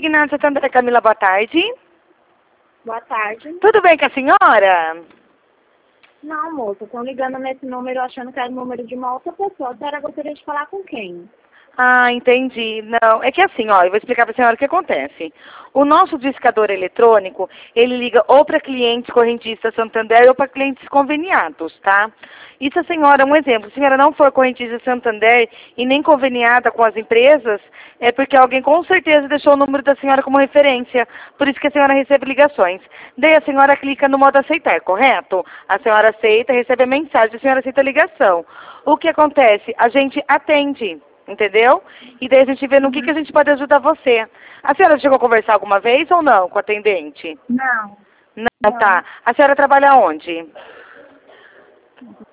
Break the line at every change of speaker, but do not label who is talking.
Consignado Santander, Camila, boa tarde.
Boa tarde.
Tudo bem com a senhora?
Não, moça, estão ligando nesse número achando que é o número de uma outra pessoa. A senhora gostaria de falar com quem?
Ah, entendi. Não, é que assim, ó, eu vou explicar para a senhora o que acontece. O nosso discador eletrônico, ele liga ou para clientes correntistas Santander ou para clientes conveniados, tá? E se a senhora, um exemplo, se a senhora não for correntista Santander e nem conveniada com as empresas, é porque alguém com certeza deixou o número da senhora como referência, por isso que a senhora recebe ligações. Daí a senhora clica no modo aceitar, correto? A senhora aceita, recebe a mensagem, a senhora aceita a ligação. O que acontece? A gente atende. Entendeu? E daí a gente vê no que a gente pode ajudar você. A senhora chegou a conversar alguma vez ou não com a atendente?
Não.
Não, tá. A senhora trabalha onde?